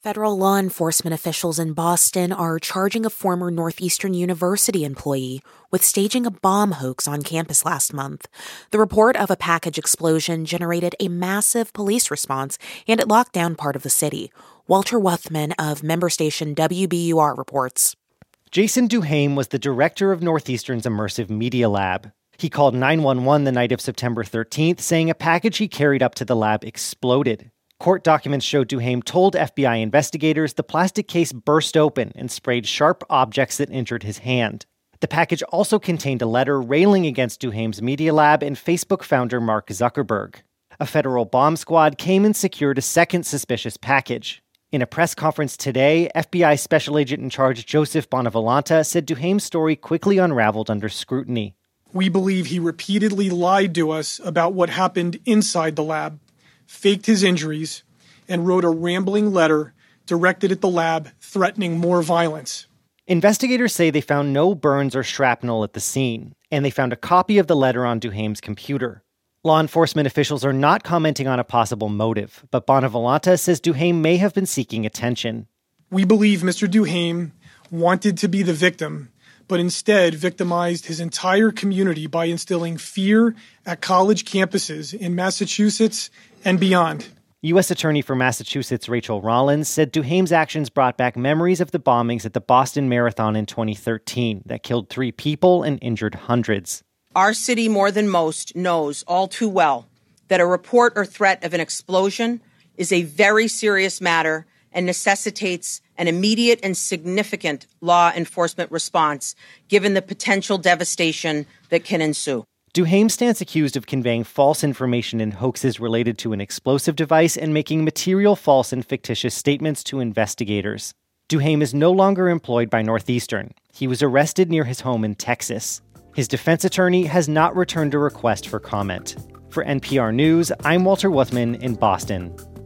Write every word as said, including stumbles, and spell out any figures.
Federal law enforcement officials in Boston are charging a former Northeastern University employee with staging a bomb hoax on campus last month. The report of a package explosion generated a massive police response, and it locked down part of the city. Walter Wuthman of member station W B U R reports. Jason Duhame was the director of Northeastern's Immersive Media Lab. He called nine one one the night of September thirteenth, saying a package he carried up to the lab exploded. Court documents show Duhame told F B I investigators the plastic case burst open and sprayed sharp objects that injured his hand. The package also contained a letter railing against Duhame's Media Lab and Facebook founder Mark Zuckerberg. A federal bomb squad came and secured a second suspicious package. In a press conference today, F B I Special Agent in Charge Joseph Bonavolanta said Duhame's story quickly unraveled under scrutiny. We believe he repeatedly lied to us about what happened inside the lab, faked his injuries, and wrote a rambling letter directed at the lab threatening more violence. Investigators say they found no burns or shrapnel at the scene, and they found a copy of the letter on Duhame's computer. Law enforcement officials are not commenting on a possible motive, but Bonavolanta says Duhame may have been seeking attention. We believe Mister Duhame wanted to be the victim, but instead victimized his entire community by instilling fear at college campuses in Massachusetts and beyond. U S Attorney for Massachusetts Rachel Rollins said Duhame's actions brought back memories of the bombings at the Boston Marathon in twenty thirteen that killed three people and injured hundreds. Our city, more than most, knows all too well that a report or threat of an explosion is a very serious matter and necessitates an immediate and significant law enforcement response, given the potential devastation that can ensue. Duhame stands accused of conveying false information and hoaxes related to an explosive device and making material false and fictitious statements to investigators. Duhame is no longer employed by Northeastern. He was arrested near his home in Texas. His defense attorney has not returned a request for comment. For N P R News, I'm Walter Wuthman in Boston.